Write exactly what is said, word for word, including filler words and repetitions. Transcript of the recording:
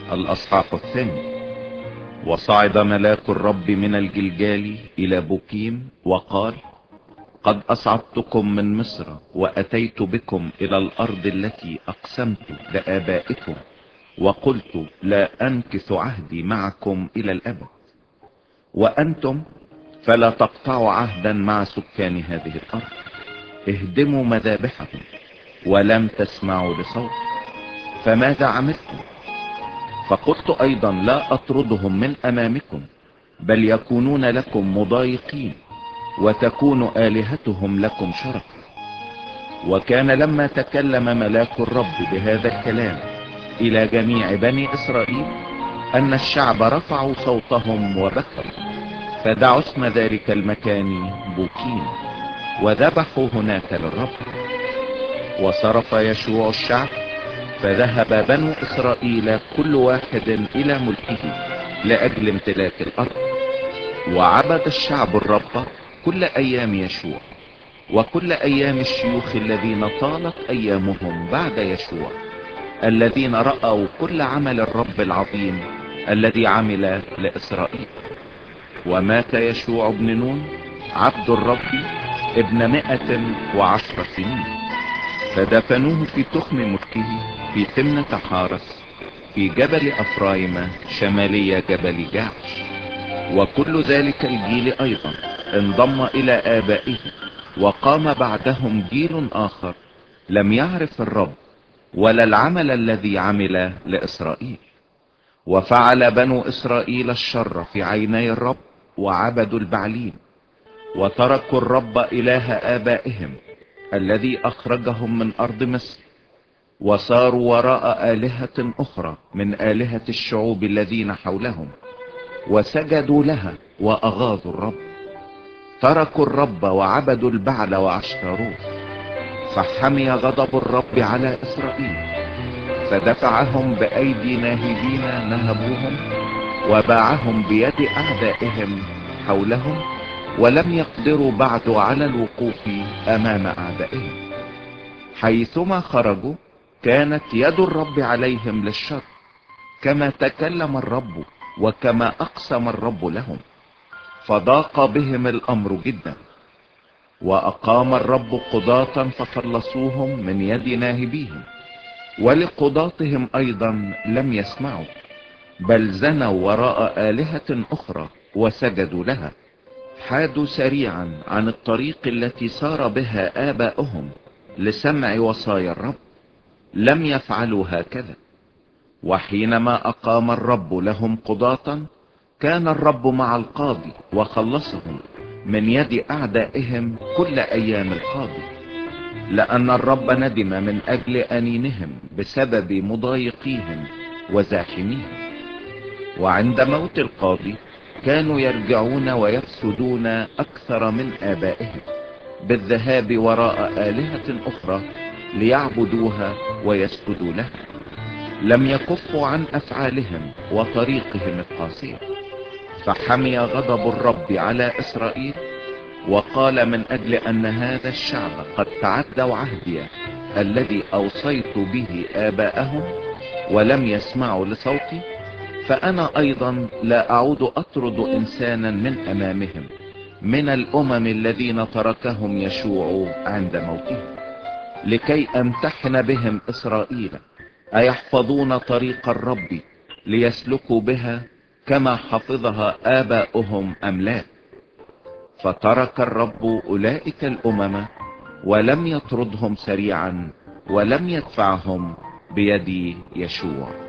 الأصحاح الثاني. وصعد ملاك الرب من الجلجال إلى بوكيم وقال: قد أصعدتكم من مصر وأتيت بكم إلى الأرض التي أقسمت لآبائكم، وقلت لا أنكث عهدي معكم إلى الأبد. وأنتم فلا تقطعوا عهدا مع سكان هذه الأرض، اهدموا مذابحهم ولم تسمعوا لصوت، فماذا عملتم؟ فقلت أيضا لا أطردهم من أمامكم، بل يكونون لكم مضايقين، وتكون آلهتهم لكم شرفا. وكان لما تكلم ملاك الرب بهذا الكلام إلى جميع بني إسرائيل أن الشعب رفعوا صوتهم وبكوا، فدعوا اسم ذلك المكان بوكين، وذبحوا هناك للرب. وصرف يشوع الشعب، فذهب بنو إسرائيل كل واحد إلى ملكه لأجل امتلاك الأرض. وعبد الشعب الرب كل أيام يشوع وكل أيام الشيوخ الذين طالت أيامهم بعد يشوع، الذين رأوا كل عمل الرب العظيم الذي عمل لإسرائيل. ومات يشوع بن نون عبد الرب ابن مائة وعشر سنين، فدفنوه في تخم ملكه في تمنة حارس في جبل أفرايم شمالي جبل جعش. وكل ذلك الجيل أيضا انضم إلى آبائه، وقام بعدهم جيل آخر لم يعرف الرب ولا العمل الذي عمل لإسرائيل. وفعل بنو إسرائيل الشر في عيني الرب، وعبدوا البعليم، وتركوا الرب إله آبائهم الذي أخرجهم من أرض مصر، وصاروا وراء آلهة أخرى من آلهة الشعوب الذين حولهم، وسجدوا لها وأغاظوا الرب. تركوا الرب وعبدوا البعل وعشتروت، فحمي غضب الرب على إسرائيل، فدفعهم بأيدي ناهبين نهبوهم، وباعهم بيد أعدائهم حولهم، ولم يقدروا بعد على الوقوف أمام أعدائهم. حيثما خرجوا كانت يد الرب عليهم للشر، كما تكلم الرب وكما أقسم الرب لهم، فضاق بهم الأمر جدا. وأقام الرب قضاة فخلصوهم من يد ناهبيهم، ولقضاتهم أيضا لم يسمعوا، بل زنوا وراء آلهة أخرى وسجدوا لها، حادوا سريعا عن الطريق التي سار بها آباؤهم لسمع وصايا الرب، لم يفعلوا هكذا. وحينما أقام الرب لهم قضاة، كان الرب مع القاضي وخلصهم من يد أعدائهم كل أيام القاضي، لأن الرب ندم من أجل أنينهم بسبب مضايقيهم وزاحميهم. وعند موت القاضي كانوا يرجعون ويفسدون أكثر من آبائهم بالذهاب وراء آلهة أخرى ليعبدوها ويسجدوا لها. لم يكفوا عن أفعالهم وطريقهم القاسية، فحمي غضب الرب على إسرائيل، وقال من أجل أن هذا الشعب قد تعدوا عهدي الذي أوصيت به آباءهم ولم يسمعوا لصوتي، فأنا أيضا لا أعود أطرد إنسانا من أمامهم من الأمم الذين تركهم يشوع عند موته، لكي أمتحن بهم إسرائيل أيحفظون طريق الرب ليسلكوا بها كما حفظها آباؤهم أم لا. فترك الرب أولئك الأمم ولم يطردهم سريعا، ولم يدفعهم بيد يشوع.